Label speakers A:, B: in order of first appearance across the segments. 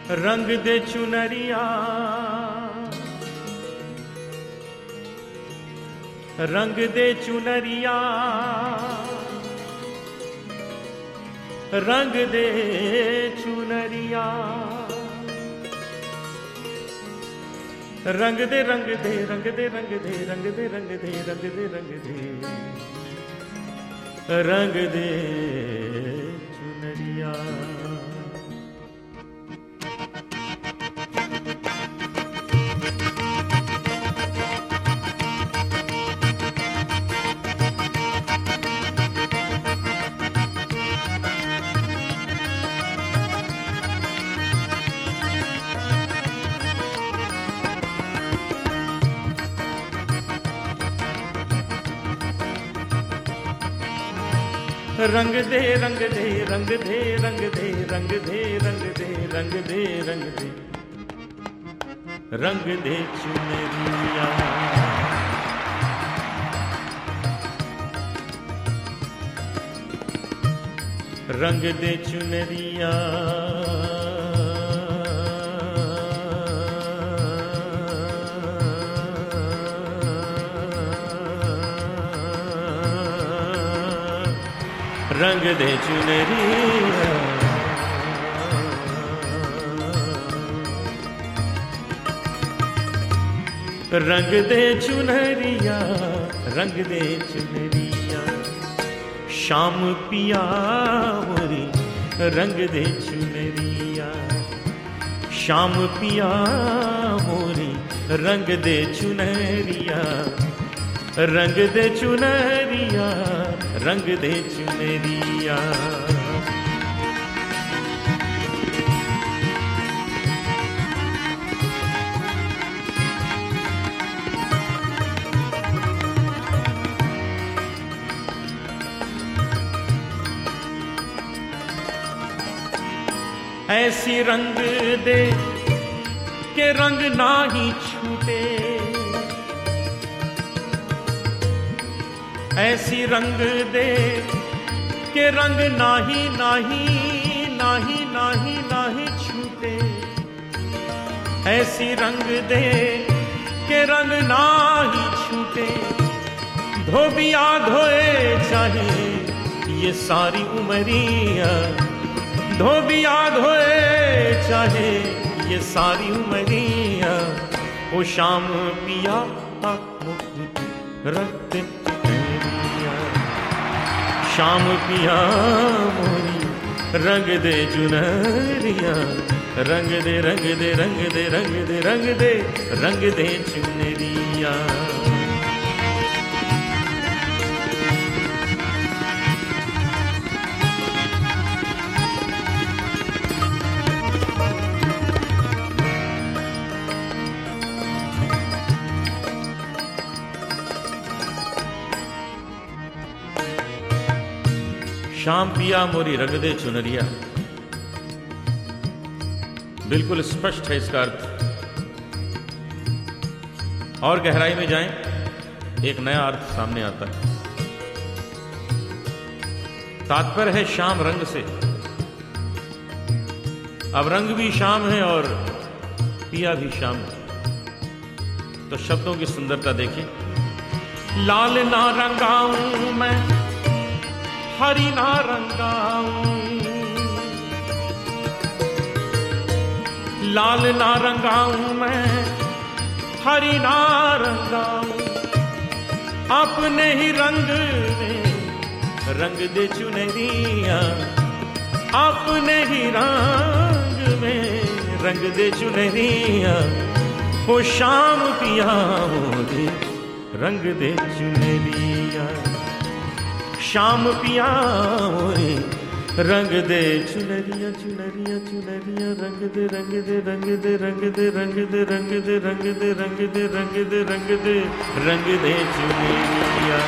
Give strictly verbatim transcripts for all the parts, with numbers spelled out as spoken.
A: रंग दे चुनरिया रंग दे चुनरिया रंग दे चुनरिया रंग दे रंग दे रंग दे रंग दे रंग दे रंग दे रंग दे रंग दे रंग दे चुनरिया। रंग दे रंग दे रंग दे रंग दे रंग दे रंग दे रंग दे रंग दे रंग दे चुनरिया। रंग दे चुनरिया रंग दे चुनरिया। रंग दे चुनरिया रंग दे चुनरिया। शाम पिया मोरी रंग दे चुनरिया। शाम पिया मोरी रंग दे चुनरिया। रंग दे चुनरिया रंग दे चुनरिया। ऐसी रंग दे के रंग ना ही छूटे। ऐसी रंग दे के रंग नाही नाही नाही नाही नाही छूटे। ऐसी रंग दे के रंग नाही छूटे। धोबिया धोए चाहे ये सारी उमरिया। धोबिया धोए चाहे ये सारी उमरिया। ओ शाम पिया रखते शाम पिया मोरी रंग दे चुनरिया। रंग दे रंग दे रंग दे रंग दे रंग दे रंग दे चुनरिया। शाम पिया मोरी रंग दे चुनरिया, बिल्कुल स्पष्ट है इसका अर्थ। और गहराई में जाएं, एक नया अर्थ सामने आता है। तात्पर्य है शाम रंग से। अब रंग भी शाम है और पिया भी शाम है। तो शब्दों की सुंदरता देखिए। लाल ना रंगाऊं मैं हरी ना रंगाऊं। लाल ना रंगाऊं मैं हरी ना रंगाऊं। अपने ही रंग में रंग दे चुनरिया। अपने ही रंग में रंग दे चुनरिया। ओ शाम पिया मोरी रंग दे चुनरिया। शाम पिया मोरी रंग दे चुनरिया। चुनरिया चुनरिया रंग दे रंग दे रंग दे रंग दे रंग दे रंग दे रंग दे रंग दे रंग दे रंग दे रंग दे चुनरिया।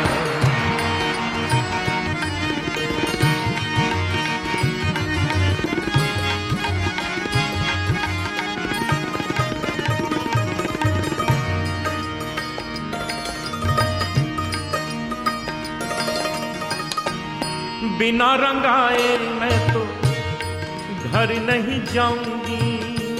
A: बिना रंगाए मैं तो घर नहीं जाऊंगी।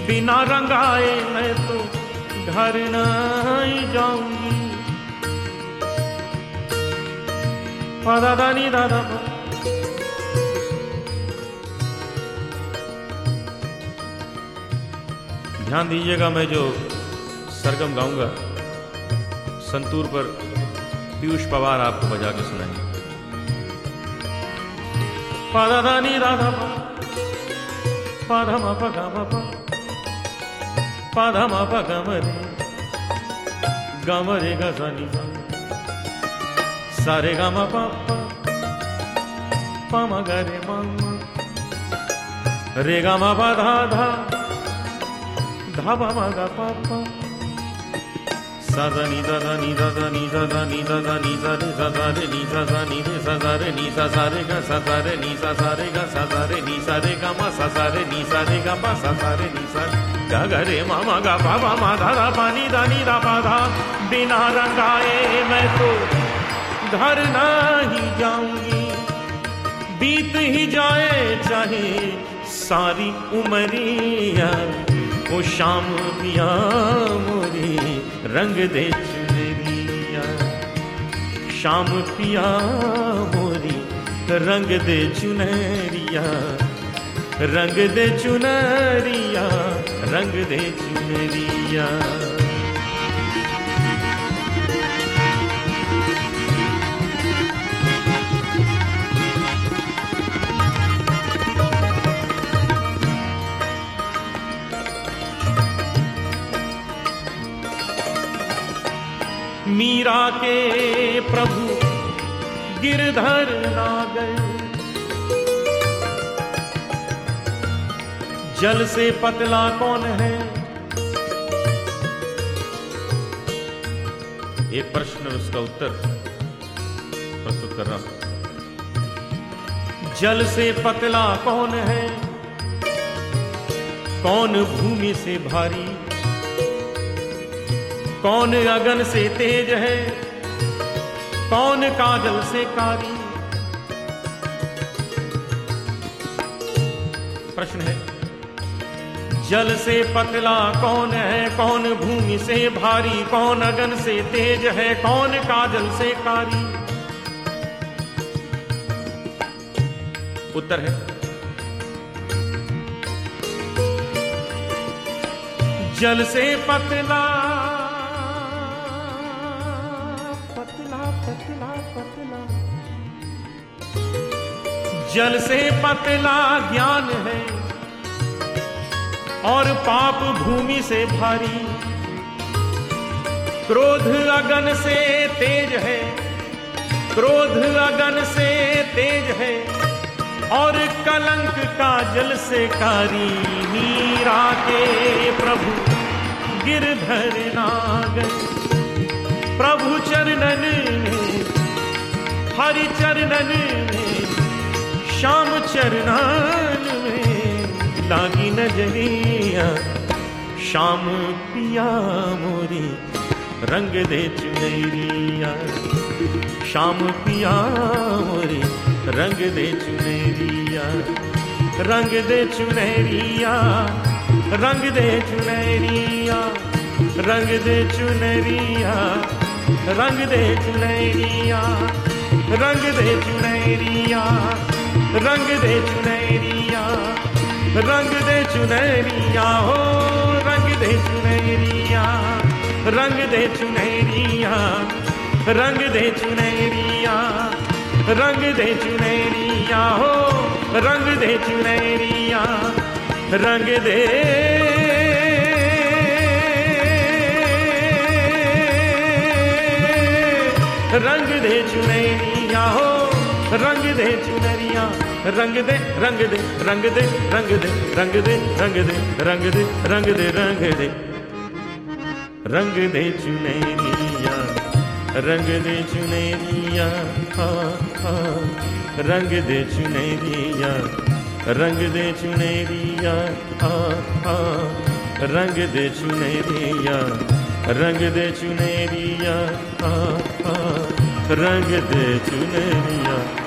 A: बिना रंगाए मैं तो घर नहीं जाऊंगी। पादा दानी दादा पा। ध्यान दीजिएगा, मैं जो सरगम गाऊंगा संतूर पर पीयूष पवार आपको बजा के सुनाएंगे। पादा दानी दादा पा, पाधा मा पा गा मा पा, पाधा मा पा गा मा रे, गा मा रे गा सा नी सा, सा रे गा मा पा पा, पा मा गा रे मा मा, रे गा मा पा धा धा, धा पा मा गा पा पा, सा दा नी दा दा नी दा दा नी दा दा नी दा दा नी दा रे सा दा रे नी सा सा नी रे सा सा रे नी सा सा रे गा सा सा रे नी सा सा रे गा सा सा रे नी सा रे गा मा सा सा रे नी सा रे गा पा सा सा रे नी सा गा गा रे मा मा गा पा पा मा धा धा पा नी दा नी दा पा धा। बिना रंगाए मैं तो घर नहीं जाऊंगी, बीत ही जाए चाहे सारी उमरिया। ओ शाम पिया मोरी रंग दे चुनरिया, शाम पिया मोरी रंग दे चुनरिया, रंग दे चुनरिया, रंग दे चुनरिया। मीरा के प्रभु गिरधर नागर, जल से पतला कौन है। एक प्रश्न और उसका उत्तर प्रस्तुत कर रहा हूं। जल से पतला कौन है, कौन भूमि से भारी, कौन अगन से तेज है, कौन काजल से कारी। प्रश्न है, जल से पतला कौन है, कौन भूमि से भारी, कौन अगन से तेज है, कौन काजल से कारी। उत्तर है, जल से पतला पतला पतला, जल से पतला ज्ञान है, और पाप भूमि से भारी। क्रोध अगन से तेज है, क्रोध अगन से तेज है, और कलंक काजल से कारी। मीरा के प्रभु गिरधर नागर, प्रभु चरणन में, हरि चरणन में, श्याम चरणन में लागी नजरिया। श्याम पिया मोरी रंग दे चुनरिया, श्याम पिया मोरी रंग दे चुनरिया, रंग दे चुनरिया, रंग दे चुनरिया, रंग दे चुनरिया, रंग दे चुनरिया, रंग दे चुनरिया, रंग दे चुनरिया, रंग दे चुनरिया, हो रंग दे चुनरिया, रंग दे चुनरिया, रंग दे चुनरिया, रंग दे चुनरिया, हो रंग दे चुनरिया, रंग दे रंग दे चुनरिया, हो रंग दे चुनरिया, रंग दे रंग दे रंग दे रंग दे रंग दे रंग दे रंग दे रंग दे रंग दे रंग दे चुनरिया, रंग दे चुनरिया, हाँ हाँ रंग दे चुनरिया, रंग दे चुनरिया, हाँ हाँ रंग दे चुनरिया, रंग दे चुनरिया, हाँ हाँ रंग दे चुनरिया।